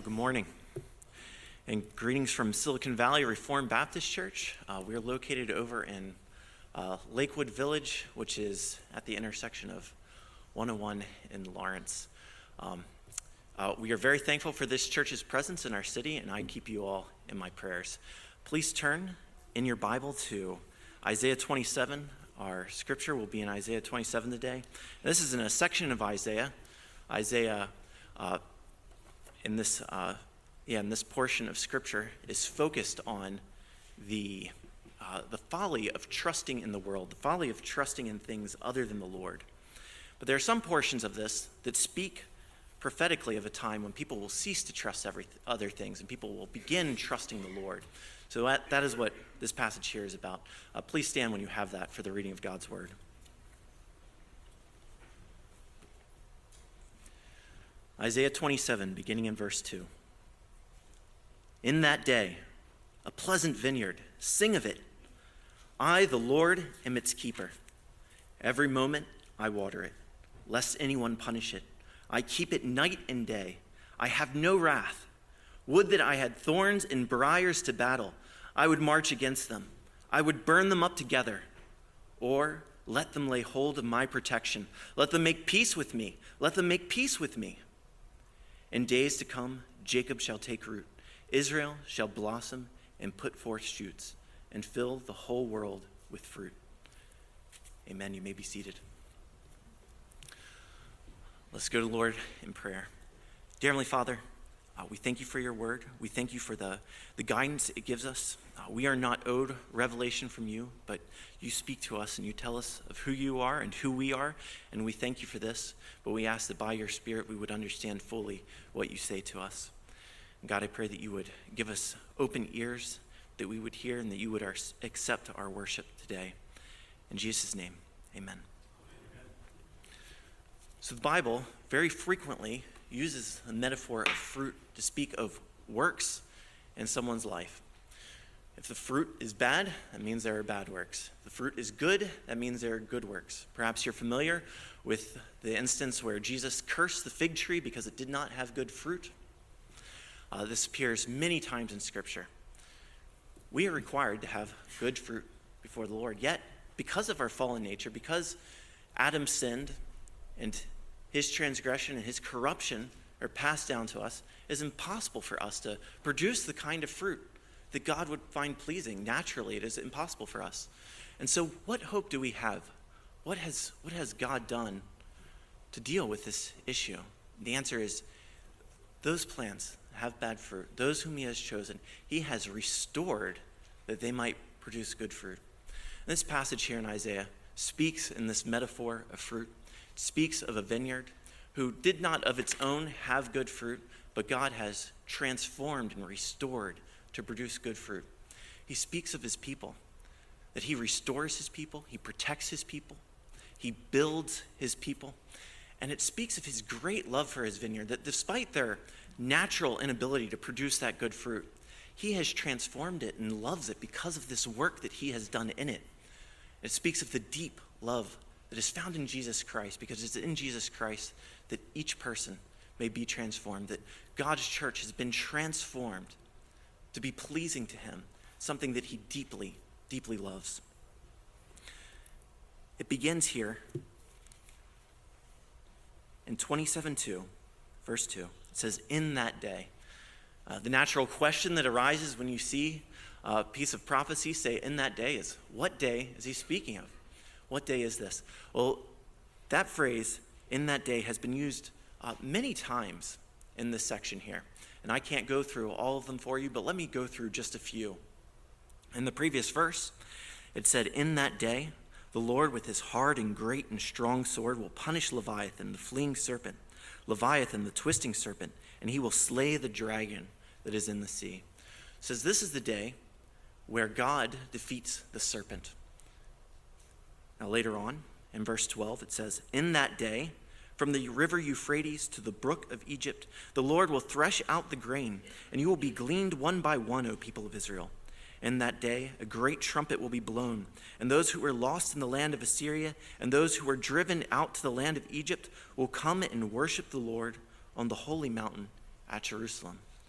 Well, good morning, and greetings from Silicon Valley Reformed Baptist Church. We're located over in Lakewood Village, which is at the intersection of 101 and Lawrence. We are very thankful for this church's presence in our city, and I keep you all in my prayers. Please turn in your Bible to Isaiah 27. Our scripture will be in Isaiah 27 today. And this is in a section of Isaiah. In this portion of Scripture is focused on the folly of trusting in the world, the folly of trusting in things other than the Lord. But there are some portions of this that speak prophetically of a time when people will cease to trust other things and people will begin trusting the Lord. So that is what this passage here is about. Please stand when you have that for the reading of God's Word. Isaiah 27, beginning in verse 2. In that day, a pleasant vineyard, sing of it. I, the Lord, am its keeper. Every moment I water it, lest anyone punish it. I keep it night and day. I have no wrath. Would that I had thorns and briars to battle. I would march against them. I would burn them up together. Or let them lay hold of my protection. Let them make peace with me. Let them make peace with me. In days to come, Jacob shall take root. Israel shall blossom and put forth shoots and fill the whole world with fruit. Amen. You may be seated. Let's go to the Lord in prayer. Dear Heavenly Father, we thank you for your word. We thank you for the guidance it gives us. We are not owed revelation from you, but you speak to us and you tell us of who you are and who we are, and we thank you for this. But we ask that by your Spirit we would understand fully what you say to us. And God, I pray that you would give us open ears, that we would hear, and that you would accept our worship today. In Jesus' name, amen. So the Bible very frequently uses a metaphor of fruit to speak of works in someone's life. If the fruit is bad, that means there are bad works. If the fruit is good, that means there are good works. Perhaps you're familiar with the instance where Jesus cursed the fig tree because it did not have good fruit. This appears many times in Scripture. We are required to have good fruit before the Lord. Yet, because of our fallen nature, because Adam sinned and his transgression and his corruption are passed down to us, it's impossible for us to produce the kind of fruit that God would find pleasing. Naturally, it is impossible for us. And so what hope do we have? What has God done to deal with this issue? The answer is those plants have bad fruit. Those whom he has chosen, he has restored that they might produce good fruit. And this passage here in Isaiah speaks in this metaphor of fruit, speaks of a vineyard who did not of its own have good fruit, but God has transformed and restored to produce good fruit. He speaks of his people, that he restores his people, he protects his people, he builds his people, and it speaks of his great love for his vineyard, that despite their natural inability to produce that good fruit, he has transformed it and loves it because of this work that he has done in it. It speaks of the deep love that is found in Jesus Christ, because it's in Jesus Christ that each person may be transformed, that God's church has been transformed to be pleasing to him, something that he deeply, deeply loves. It begins here in 27:2, verse 2. It says, in that day. The natural question that arises when you see a piece of prophecy say in that day is, what day is he speaking of? What day is this? Well, that phrase, in that day, has been used many times in this section here. And I can't go through all of them for you, but let me go through just a few. In the previous verse, it said, in that day, the Lord with his hard and great and strong sword will punish Leviathan, the fleeing serpent, Leviathan, the twisting serpent, and he will slay the dragon that is in the sea. It says this is the day where God defeats the serpent. Now later on, in verse 12, it says, in that day, from the river Euphrates to the brook of Egypt, the Lord will thresh out the grain, and you will be gleaned one by one, O people of Israel. In that day, a great trumpet will be blown, and those who were lost in the land of Assyria and those who were driven out to the land of Egypt will come and worship the Lord on the holy mountain at Jerusalem.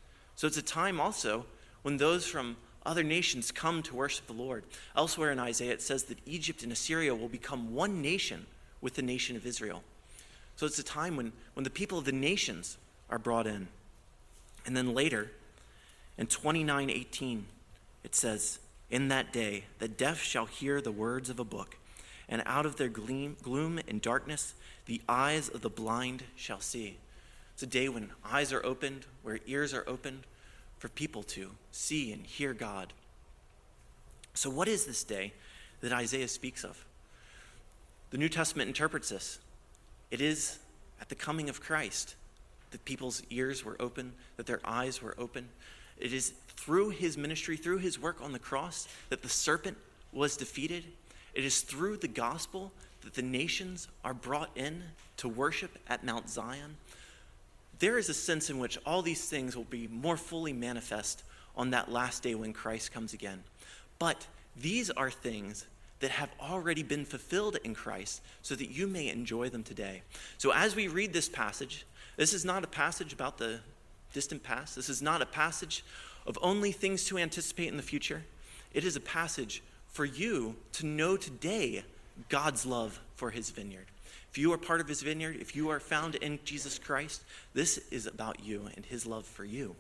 So it's a time also when those from other nations come to worship the Lord. Elsewhere in Isaiah, it says that Egypt and Assyria will become one nation with the nation of Israel. So it's a time when the people of the nations are brought in. And then later, in 29:18, it says, "In that day, the deaf shall hear the words of a book, and out of their gloom and darkness, the eyes of the blind shall see." It's a day when eyes are opened, where ears are opened, for people to see and hear God. So what is this day that Isaiah speaks of? The New Testament interprets this. It is at the coming of Christ that people's ears were open, that their eyes were open. It is through his ministry, through his work on the cross, that the serpent was defeated. It is through the gospel that the nations are brought in to worship at Mount Zion. There is a sense in which all these things will be more fully manifest on that last day when Christ comes again. But these are things that have already been fulfilled in Christ so that you may enjoy them today. So as we read this passage, this is not a passage about the distant past. This is not a passage of only things to anticipate in the future. It is a passage for you to know today God's love for his vineyard. If you are part of his vineyard, if you are found in Jesus Christ, this is about you and his love for you.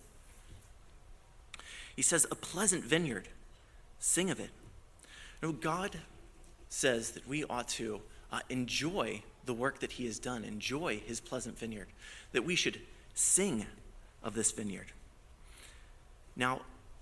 He says, a pleasant vineyard, sing of it. No, God says that we ought to enjoy the work that he has done, enjoy his pleasant vineyard, that we should sing of this vineyard. Now,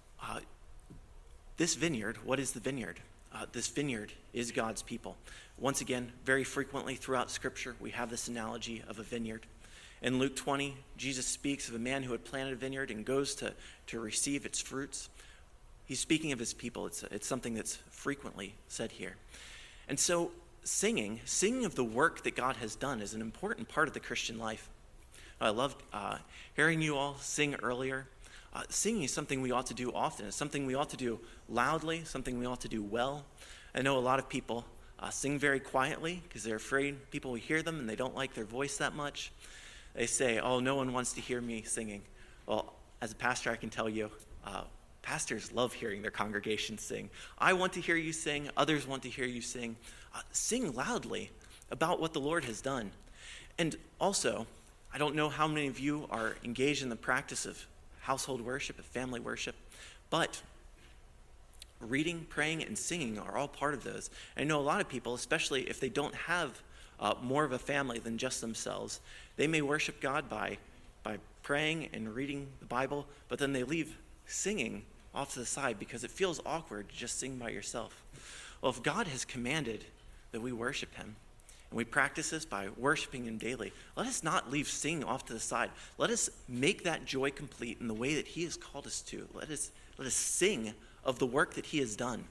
this vineyard, what is the vineyard? This vineyard is God's people. Once again, very frequently throughout Scripture, we have this analogy of a vineyard. In Luke 20, Jesus speaks of a man who had planted a vineyard and goes to receive its fruits. He's speaking of his people. It's something that's frequently said here. And so singing of the work that God has done is an important part of the Christian life. I loved hearing you all sing earlier. Singing is something we ought to do often. It's something we ought to do loudly, something we ought to do well. I know a lot of people sing very quietly because they're afraid people will hear them and they don't like their voice that much. They say, oh, no one wants to hear me singing. Well, as a pastor, I can tell you, pastors love hearing their congregation sing. I want to hear you sing. Others want to hear you sing. Sing loudly about what the Lord has done. And also, I don't know how many of you are engaged in the practice of household worship, of family worship, but reading, praying, and singing are all part of those. And I know a lot of people, especially if they don't have more of a family than just themselves, they may worship God by praying and reading the Bible, but then they leave singing off to the side because it feels awkward to just sing by yourself. Well, if God has commanded that we worship him, and we practice this by worshiping him daily, let us not leave singing off to the side. Let us make that joy complete in the way that he has called us to. Let us sing of the work that he has done.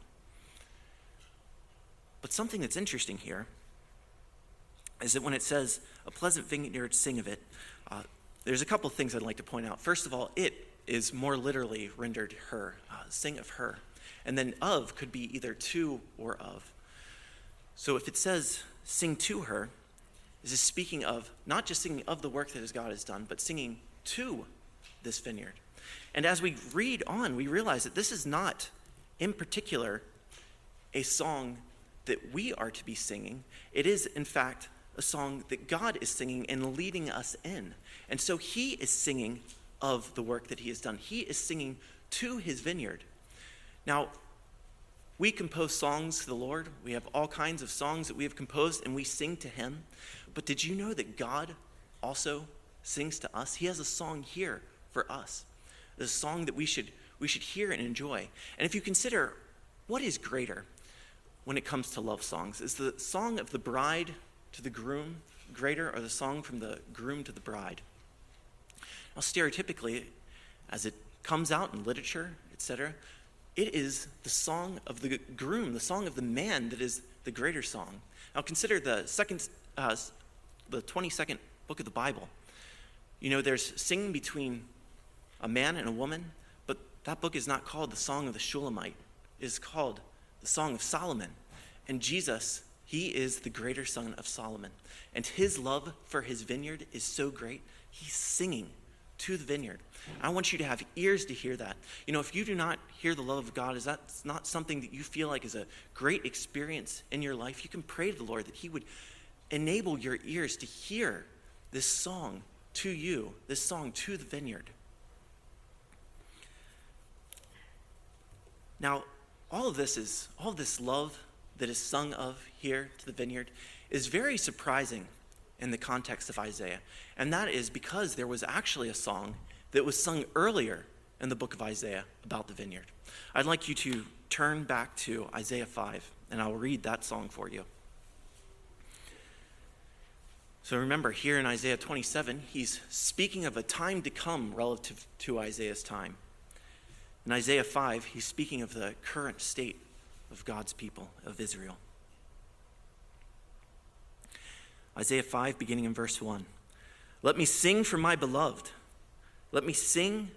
But something that's interesting here is that when it says, a pleasant vineyard, sing of it, there's a couple of things I'd like to point out. First of all, it is more literally rendered her, sing of her. And then of could be either to or of. So if it says sing to her, this is speaking of, not just singing of the work that God has done, but singing to this vineyard. And as we read on, we realize that this is not, in particular, a song that we are to be singing. It is, in fact, a song that God is singing and leading us in. And so he is singing of the work that he has done. He is singing to his vineyard. Now, we compose songs to the Lord. We have all kinds of songs that we have composed and we sing to him. But did you know that God also sings to us? He has a song here for us. It's a song that we should hear and enjoy. And if you consider what is greater when it comes to love songs, is the song of the bride to the groom greater, or the song from the groom to the bride? Now, stereotypically, as it comes out in literature, etc., it is the song of the groom, the song of the man, that is the greater song. Now, consider the 22nd book of the Bible. You know, there's singing between a man and a woman, but that book is not called the Song of the Shulamite. It is called the Song of Solomon. And Jesus, he is the greater son of Solomon. And his love for his vineyard is so great, he's singing to the vineyard. I want you to have ears to hear that. If you do not hear the love of God, is that not something that you feel like is a great experience in your life? You can pray to the Lord that he would enable your ears to hear this song to you, this song to the vineyard. Now, all this love that is sung of here to the vineyard is very surprising in the context of Isaiah. And that is because there was actually a song that was sung earlier in the book of Isaiah about the vineyard. I'd like you to turn back to Isaiah 5, and I'll read that song for you. So remember, here in Isaiah 27, he's speaking of a time to come relative to Isaiah's time. In Isaiah 5, he's speaking of the current state of God's people, of Israel. Isaiah 5, beginning in verse 1. Let me sing for my beloved. Let me sing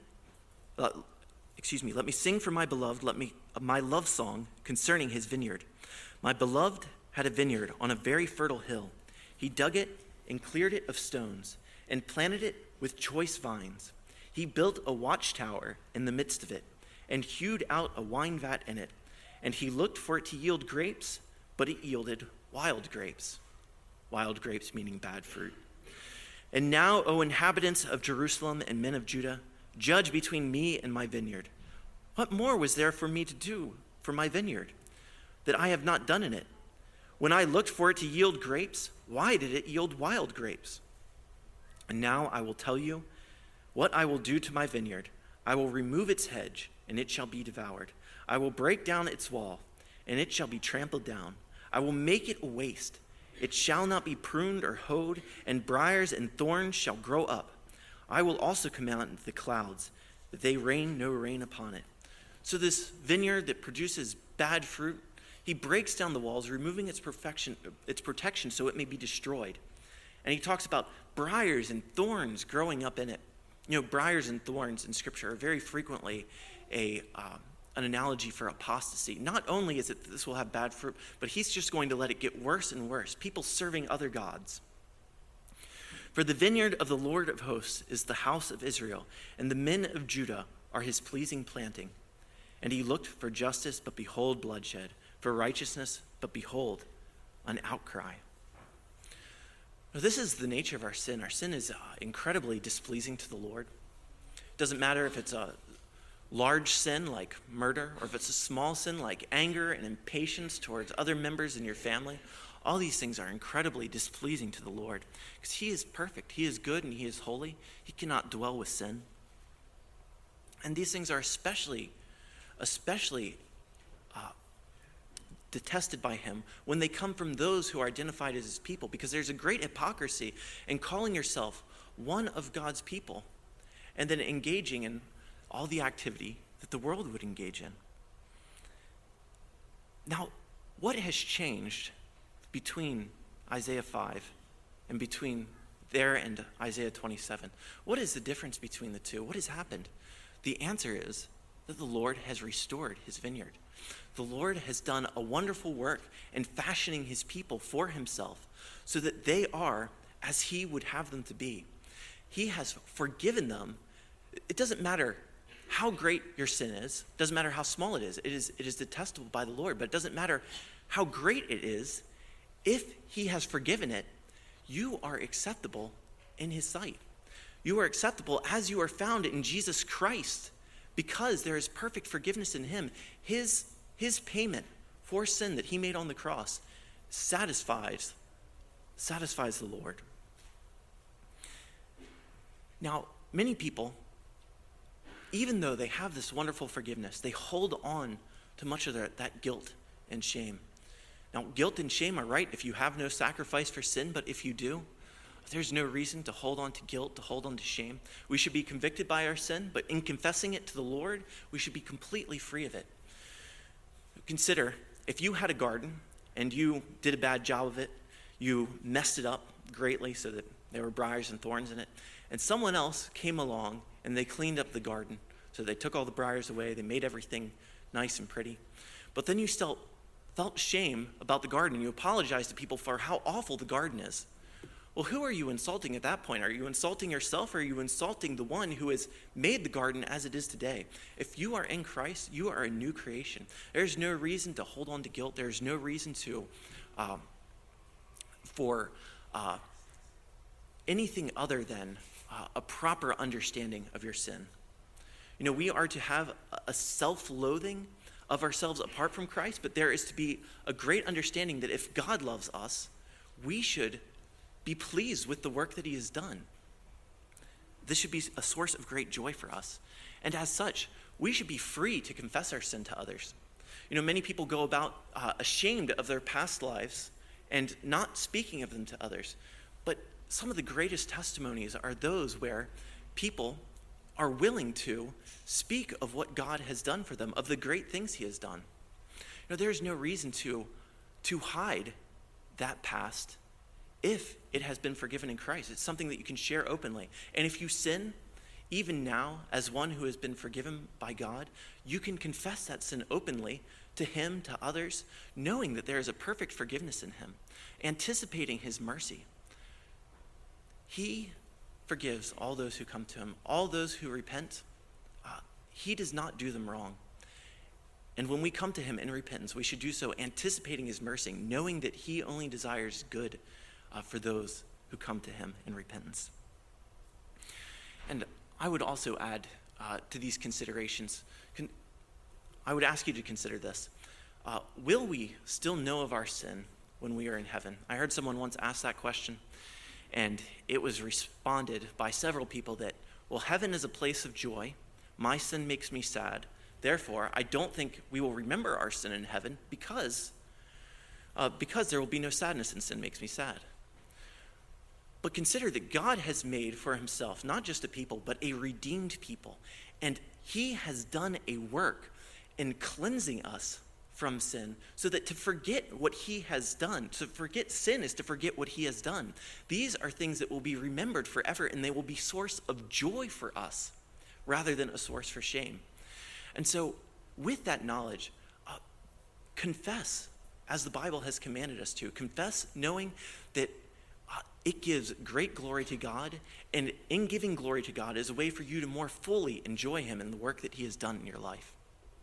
for my beloved, my love song concerning his vineyard. My beloved had a vineyard on a very fertile hill. He dug it and cleared it of stones and planted it with choice vines. He built a watchtower in the midst of it and hewed out a wine vat in it. And he looked for it to yield grapes, but it yielded wild grapes. Wild grapes meaning bad fruit. And now, O inhabitants of Jerusalem and men of Judah, judge between me and my vineyard. What more was there for me to do for my vineyard that I have not done in it? When I looked for it to yield grapes, why did it yield wild grapes? And now I will tell you what I will do to my vineyard. I will remove its hedge, and it shall be devoured. I will break down its wall, and it shall be trampled down. I will make it a waste. It shall not be pruned or hoed, and briars and thorns shall grow up. I will also command the clouds that they rain no rain upon it. So this vineyard that produces bad fruit, he breaks down the walls, removing its protection so it may be destroyed. And he talks about briars and thorns growing up in it. Briars and thorns in Scripture are very frequently an analogy for apostasy. Not only is it that this will have bad fruit, but he's just going to let it get worse and worse. People serving other gods. For the vineyard of the Lord of hosts is the house of Israel, and the men of Judah are his pleasing planting. And he looked for justice, but behold bloodshed, for righteousness, but behold an outcry. Now, this is the nature of our sin. Our sin is incredibly displeasing to the Lord. It doesn't matter if it's a large sin like murder, or if it's a small sin like anger and impatience towards other members in your family. All these things are incredibly displeasing to the Lord because he is perfect, he is good, and he is holy. He cannot dwell with sin. And these things are especially detested by him when they come from those who are identified as his people, because there's a great hypocrisy in calling yourself one of God's people and then engaging in all the activity that the world would engage in. Now, what has changed between Isaiah 5 and between there and Isaiah 27? What is the difference between the two? What has happened? The answer is that the Lord has restored his vineyard. The Lord has done a wonderful work in fashioning his people for himself so that they are as he would have them to be. He has forgiven them. It doesn't matter how great your sin is. It doesn't matter how small it is. It is detestable by the Lord, but it doesn't matter how great it is. If he has forgiven it, you are acceptable in his sight. You are acceptable as you are found in Jesus Christ, because there is perfect forgiveness in him. His payment for sin that he made on the cross satisfies the Lord. Now, many people, even though they have this wonderful forgiveness, they hold on to much of that guilt and shame. Now, guilt and shame are right if you have no sacrifice for sin, but if you do, there's no reason to hold on to guilt, to hold on to shame. We should be convicted by our sin, but in confessing it to the Lord, we should be completely free of it. Consider, if you had a garden and you did a bad job of it, you messed it up greatly so that there were briars and thorns in it, and someone else came along and they cleaned up the garden. So they took all the briars away, they made everything nice and pretty. But then you still felt shame about the garden. You apologized to people for how awful the garden is. Well, who are you insulting at that point? Are you insulting yourself, or are you insulting the one who has made the garden as it is today? If you are in Christ, you are a new creation. There's no reason to hold on to guilt. There's no reason to for anything other than a proper understanding of your sin. You know, we are to have a self-loathing of ourselves apart from Christ, but there is to be a great understanding that if God loves us, we should be pleased with the work that he has done. This should be a source of great joy for us. And as such, we should be free to confess our sin to others. You know, many people go about ashamed of their past lives and not speaking of them to others. But some of the greatest testimonies are those where people are willing to speak of what God has done for them, of the great things he has done. You know, there's no reason to hide that past if it has been forgiven in Christ. It's something that you can share openly. And if you sin, even now, as one who has been forgiven by God, you can confess that sin openly to him, to others, knowing that there is a perfect forgiveness in him, anticipating his mercy. He forgives all those who come to him, all those who repent. He does not do them wrong. And when we come to him in repentance, we should do so anticipating his mercy, knowing that he only desires good for those who come to him in repentance. And I would also add to these considerations, I would ask you to consider this. Will we still know of our sin when we are in heaven? I heard someone once ask that question, and it was responded by several people that, well, heaven is a place of joy. My sin makes me sad. Therefore, I don't think we will remember our sin in heaven because there will be no sadness, and sin makes me sad. But consider that God has made for himself not just a people, but a redeemed people. And he has done a work in cleansing us from sin, so that to forget what he has done, to forget sin is to forget what he has done. These are things that will be remembered forever, and they will be source of joy for us rather than a source for shame. And so with that knowledge, confess as the Bible has commanded us to. Confess knowing that it gives great glory to God, and in giving glory to God is a way for you to more fully enjoy him and the work that he has done in your life.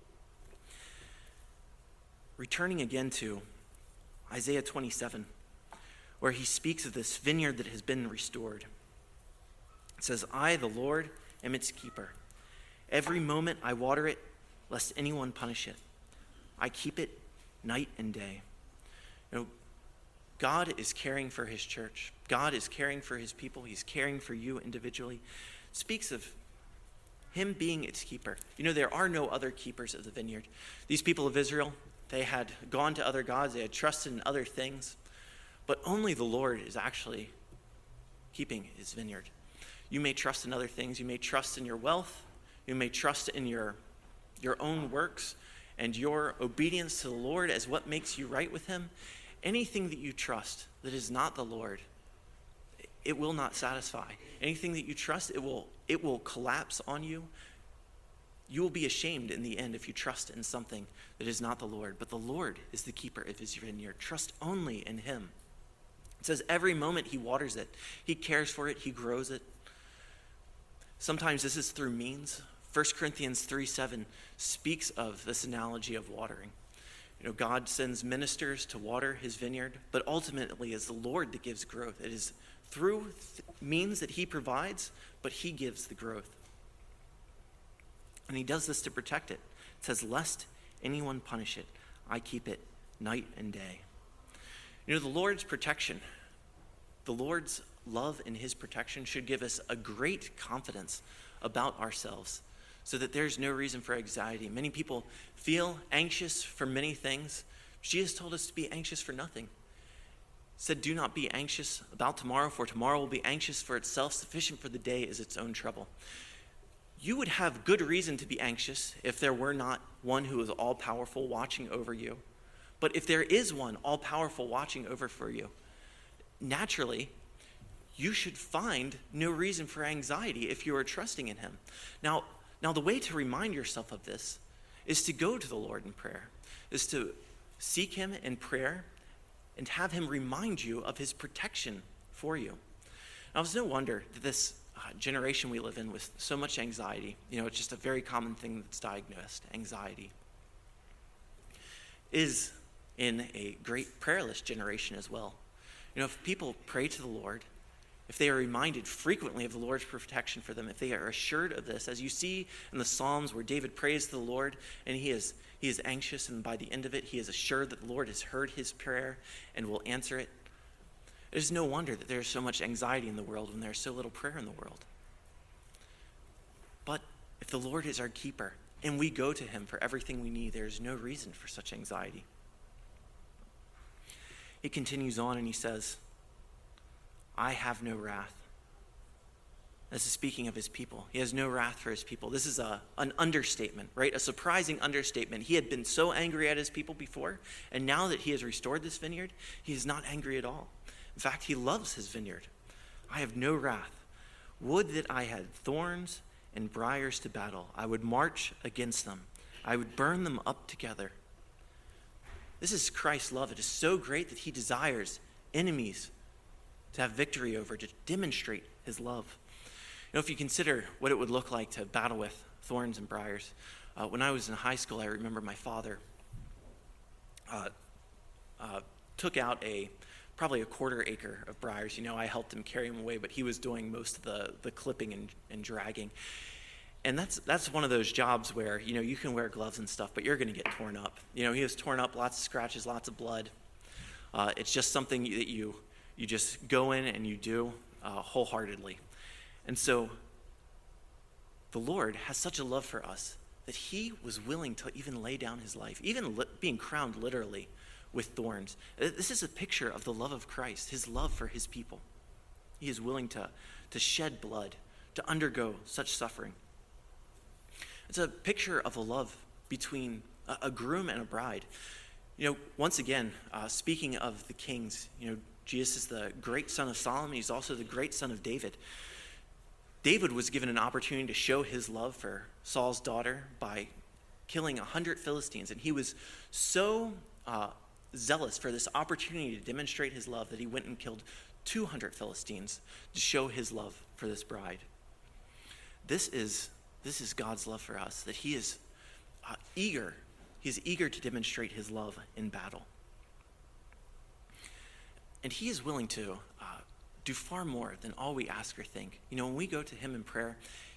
Returning again to Isaiah 27, where he speaks of this vineyard that has been restored. It says, I, the Lord, am its keeper. Every moment I water it, lest anyone punish it. I keep it night and day. You know, God is caring for his church. God is caring for his people. He's caring for you individually. It speaks of him being its keeper. You know, there are no other keepers of the vineyard. These people of Israel, they had gone to other gods. They had trusted in other things. But only the Lord is actually keeping his vineyard. You may trust in other things. You may trust in your wealth. You may trust in your own works and your obedience to the Lord as what makes you right with him. Anything that you trust that is not the Lord, it will not satisfy. Anything that you trust, it will collapse on you. You will be ashamed in the end if you trust in something that is not the Lord. But the Lord is the keeper of his vineyard. Trust only in him. It says every moment he waters it. He cares for it. He grows it. Sometimes this is through means. 1 Corinthians 3:7 speaks of this analogy of watering. You know, God sends ministers to water his vineyard, but ultimately it's the Lord that gives growth. It is through means that he provides, but he gives the growth. And he does this to protect it. It says, lest anyone punish it, I keep it night and day. You know, the Lord's protection, the Lord's love and his protection should give us a great confidence about ourselves, so that there's no reason for anxiety. Many people feel anxious for many things. Jesus told us to be anxious for nothing. He said, do not be anxious about tomorrow, for tomorrow will be anxious for itself. Sufficient for the day is its own trouble. You would have good reason to be anxious if there were not one who is all-powerful watching over you. But if there is one all-powerful watching over for you, naturally, you should find no reason for anxiety if you are trusting in him. Now, the way to remind yourself of this is to go to the Lord in prayer, is to seek him in prayer and have him remind you of his protection for you. Now, it's no wonder that this generation we live in with so much anxiety, it's just a very common thing that's diagnosed, anxiety, is in a great prayerless generation as well. If people pray to the Lord, if they are reminded frequently of the Lord's protection for them, if they are assured of this, as you see in the Psalms where David prays to the Lord and he is anxious, and by the end of it, he is assured that the Lord has heard his prayer and will answer it. It is no wonder that there is so much anxiety in the world when there is so little prayer in the world. But if the Lord is our keeper and we go to him for everything we need, there is no reason for such anxiety. He continues on and he says, I have no wrath. This is speaking of his people. He has no wrath for his people. This is an understatement, right? A surprising understatement. He had been so angry at his people before, and now that he has restored this vineyard, he is not angry at all. In fact, he loves his vineyard. I have no wrath. Would that I had thorns and briars to battle. I would march against them. I would burn them up together. This is Christ's love. It is so great that he desires enemies to have victory over, to demonstrate his love. If you consider what it would look like to battle with thorns and briars, when I was in high school, I remember my father took out probably a quarter acre of briars. I helped him carry them away, but he was doing most of the clipping and dragging. And that's one of those jobs where, you can wear gloves and stuff, but you're going to get torn up. He was torn up, lots of scratches, lots of blood. It's just something that you just go in and you do wholeheartedly. And so the Lord has such a love for us that he was willing to even lay down his life, even being crowned literally with thorns. This is a picture of the love of Christ, his love for his people. He is willing to shed blood, to undergo such suffering. It's a picture of a love between a groom and a bride. Once again, speaking of the kings, Jesus is the great son of Solomon. He's also the great son of David. David was given an opportunity to show his love for Saul's daughter by killing 100 Philistines. And he was so zealous for this opportunity to demonstrate his love that he went and killed 200 Philistines to show his love for this bride. This is God's love for us, that he is eager. He is eager to demonstrate his love in battle. And he is willing to do far more than all we ask or think. When we go to him in prayer,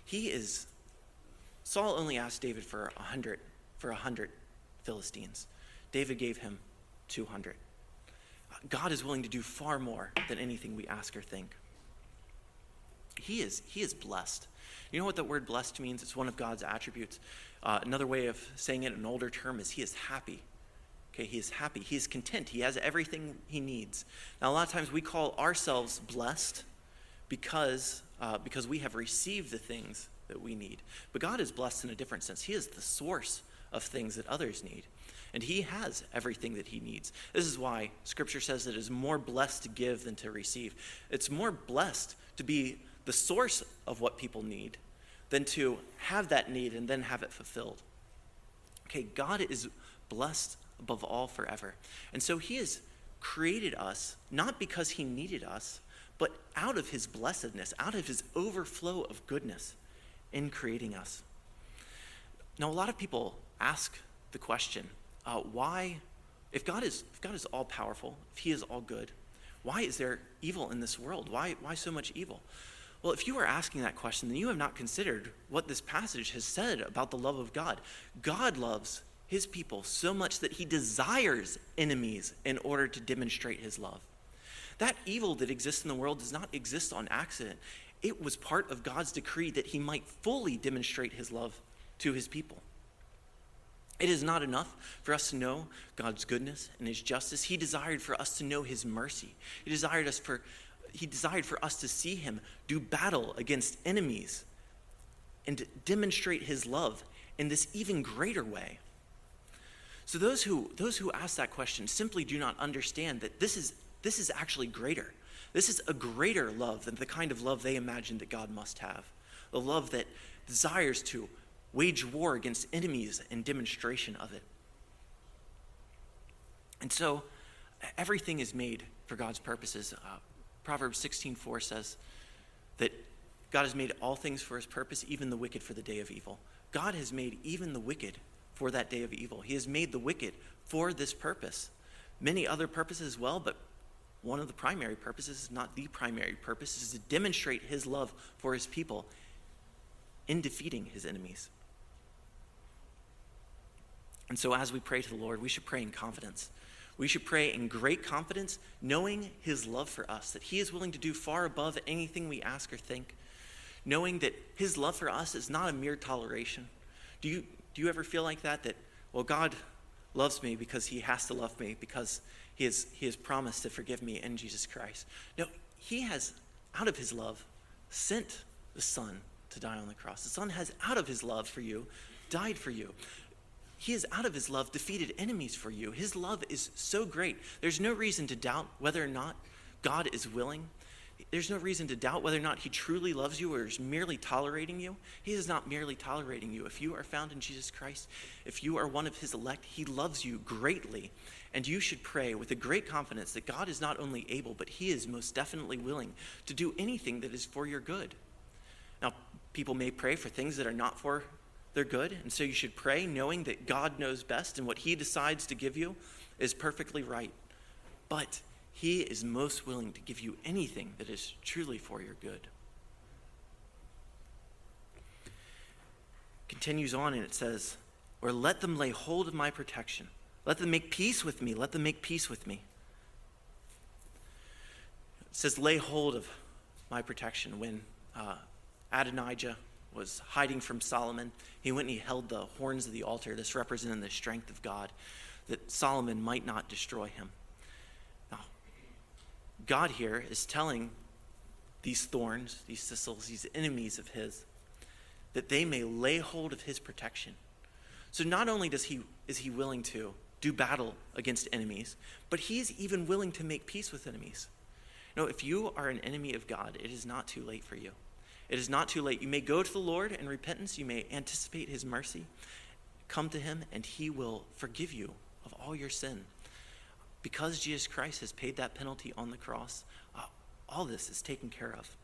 Saul only asked David for 100 Philistines. David gave him 200. God is willing to do far more than anything we ask or think. He is blessed. You know what the word blessed means? It's one of God's attributes. Another way of saying it, an older term, is he is happy. Okay, he is happy. He is content. He has everything he needs. Now, a lot of times we call ourselves blessed because we have received the things that we need. But God is blessed in a different sense. He is the source of things that others need. And he has everything that he needs. This is why Scripture says that it is more blessed to give than to receive. It's more blessed to be the source of what people need than to have that need and then have it fulfilled. Okay, God is blessed above all forever. And so he has created us, not because he needed us, but out of his blessedness, out of his overflow of goodness in creating us. Now, a lot of people ask the question, why, if God is all powerful, if he is all good, why is there evil in this world? Why so much evil? Well, if you are asking that question, then you have not considered what this passage has said about the love of God. God loves his people so much that he desires enemies in order to demonstrate his love. That evil that exists in the world does not exist on accident. It was part of God's decree that he might fully demonstrate his love to his people. It is not enough for us to know God's goodness and his justice. He desired for us to know his mercy. He desired for us to see him do battle against enemies and to demonstrate his love in this even greater way. So those who ask that question simply do not understand that this is actually greater. This is a greater love than the kind of love they imagine that God must have. The love that desires to wage war against enemies in demonstration of it. And so everything is made for God's purposes. Proverbs 16:4 says, that God has made all things for his purpose, even the wicked for the day of evil. God has made even the wicked for that day of evil. He has made the wicked for this purpose. Many other purposes as well, but one of the primary purposes, not the primary purpose, is to demonstrate his love for his people in defeating his enemies. And so as we pray to the Lord, we should pray in confidence. We should pray in great confidence, knowing his love for us, that he is willing to do far above anything we ask or think, knowing that his love for us is not a mere toleration. Do you ever feel like that, well, God loves me because he has to love me, because he has promised to forgive me in Jesus Christ? No, he has, out of his love, sent the Son to die on the cross. The Son has, out of his love for you, died for you. He has, out of his love, defeated enemies for you. His love is so great. There's no reason to doubt whether or not God is willing. There's no reason to doubt whether or not he truly loves you or is merely tolerating you. He is not merely tolerating you. If you are found in Jesus Christ, if you are one of his elect, he loves you greatly. And you should pray with a great confidence that God is not only able, but he is most definitely willing to do anything that is for your good. Now, people may pray for things that are not for their good, and so you should pray knowing that God knows best and what he decides to give you is perfectly right. But he is most willing to give you anything that is truly for your good. Continues on and it says, or let them lay hold of my protection. Let them make peace with me. Let them make peace with me. It says lay hold of my protection. When Adonijah was hiding from Solomon, he went and he held the horns of the altar. This represented the strength of God, that Solomon might not destroy him. Now, God here is telling these thorns, these thistles, these enemies of his, that they may lay hold of his protection. So not only is he willing to do battle against enemies, but he is even willing to make peace with enemies. No, if you are an enemy of God, it is not too late for you. It is not too late. You may go to the Lord in repentance. You may anticipate his mercy. Come to him, and he will forgive you of all your sin. Because Jesus Christ has paid that penalty on the cross, all this is taken care of.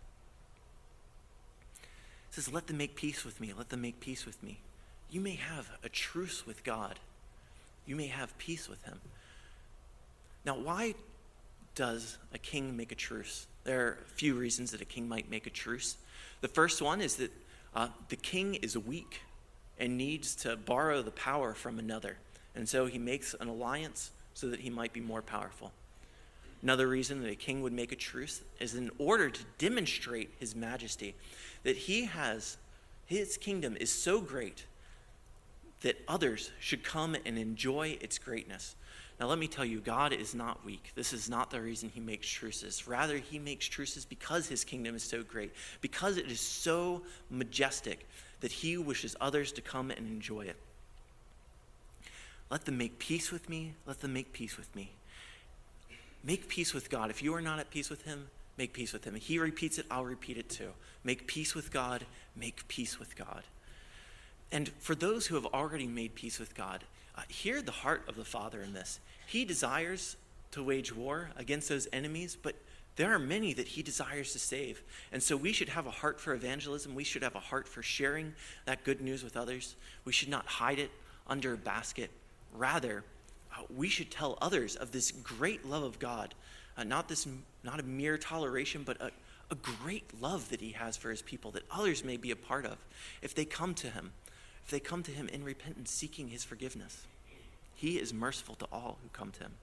It says, let them make peace with me. Let them make peace with me. You may have a truce with God. You may have peace with him. Now, why does a king make a truce? There are a few reasons that a king might make a truce. The first one is that the king is weak and needs to borrow the power from another. And so he makes an alliance so that he might be more powerful. Another reason that a king would make a truce is in order to demonstrate his majesty, that his kingdom is so great that others should come and enjoy its greatness. Now let me tell you, God is not weak. This is not the reason he makes truces. Rather, he makes truces because his kingdom is so great, because it is so majestic that he wishes others to come and enjoy it. Let them make peace with me. Let them make peace with me. Make peace with God. If you are not at peace with him, make peace with him. If he repeats it, I'll repeat it too. Make peace with God. Make peace with God. And for those who have already made peace with God, hear the heart of the Father in this. He desires to wage war against those enemies, but there are many that he desires to save. And so we should have a heart for evangelism. We should have a heart for sharing that good news with others. We should not hide it under a basket. Rather, we should tell others of this great love of God, not a mere toleration, but a great love that he has for his people that others may be a part of if they come to him. If they come to him in repentance, seeking his forgiveness. He is merciful to all who come to him.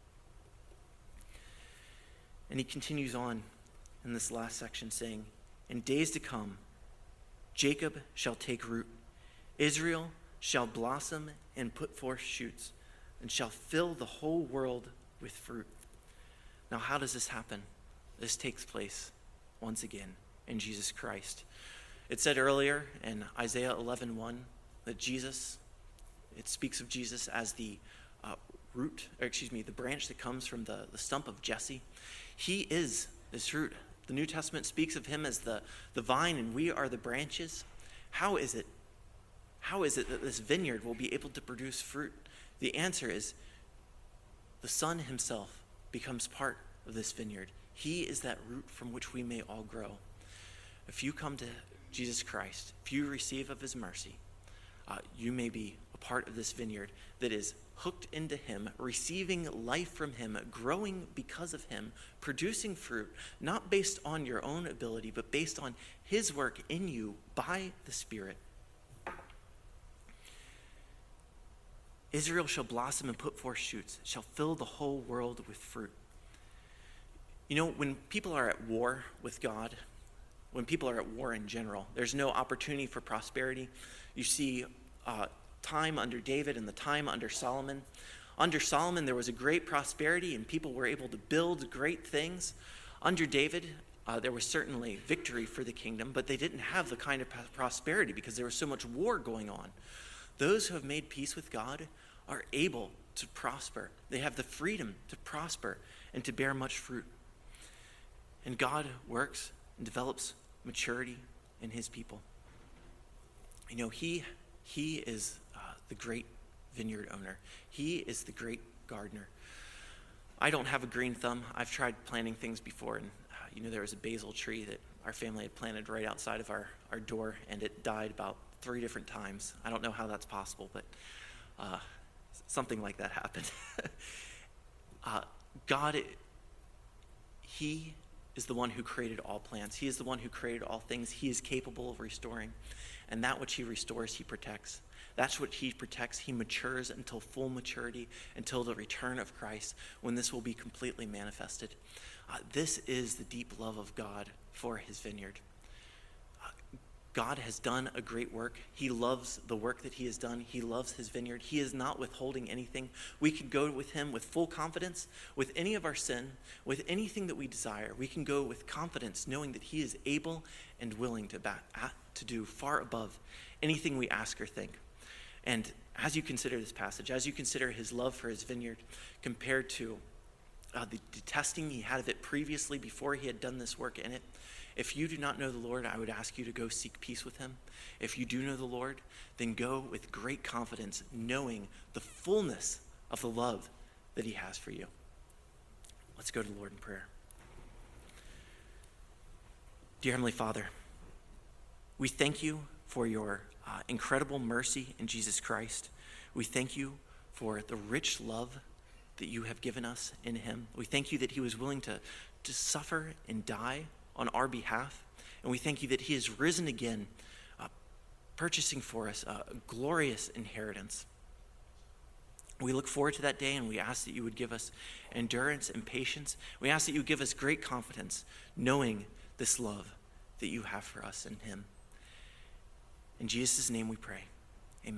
And he continues on in this last section saying, in days to come, Jacob shall take root. Israel shall blossom and put forth shoots, and shall fill the whole world with fruit. Now, how does this happen? This takes place once again in Jesus Christ. It said earlier in Isaiah 11:1 that it speaks of Jesus as the the branch that comes from the stump of Jesse. He is this root. The New Testament speaks of him as the vine, and we are the branches. How is it that this vineyard will be able to produce fruit? The answer is the Son himself becomes part of this vineyard. He is that root from which we may all grow. if you come to Jesus Christ, if you receive of his mercy, you may be a part of this vineyard that is hooked into him, receiving life from him, growing because of him, producing fruit, not based on your own ability, but based on his work in you by the Spirit. Israel shall blossom and put forth shoots, shall fill the whole world with fruit. You know, when people are at war with God, when people are at war in general, there's no opportunity for prosperity. You see time under David and the time under Solomon. Under Solomon, there was a great prosperity and people were able to build great things. Under David, there was certainly victory for the kingdom, but they didn't have the kind of prosperity because there was so much war going on. Those who have made peace with God are able to prosper. They have the freedom to prosper and to bear much fruit. And God works and develops maturity in his people. You know, he is the great vineyard owner. He is the great gardener. I don't have a green thumb. I've tried planting things before, and there was a basil tree that our family had planted right outside of our door, and it died about 3 different times. I don't know how that's possible, but something like that happened. God, he is the one who created all plants. He is the one who created all things. He is capable of restoring. And that which he restores, he protects. That's what he protects. He matures until full maturity, until the return of Christ, when this will be completely manifested. This is the deep love of God for his vineyard. God has done a great work. He loves the work that he has done. He loves his vineyard. He is not withholding anything. We can go with him with full confidence, with any of our sin, with anything that we desire. We can go with confidence, knowing that he is able and willing to do far above anything we ask or think. And as you consider this passage, as you consider his love for his vineyard compared to the testing he had of it previously before he had done this work in it, if you do not know the Lord, I would ask you to go seek peace with him. If you do know the Lord, then go with great confidence, knowing the fullness of the love that he has for you. Let's go to the Lord in prayer. Dear Heavenly Father, we thank you for your incredible mercy in Jesus Christ. We thank you for the rich love that you have given us in him. We thank you that he was willing to suffer and die on our behalf. And we thank you that he has risen again, purchasing for us a glorious inheritance. We look forward to that day, and we ask that you would give us endurance and patience. We ask that you would give us great confidence, knowing this love that you have for us in him. In Jesus' name we pray.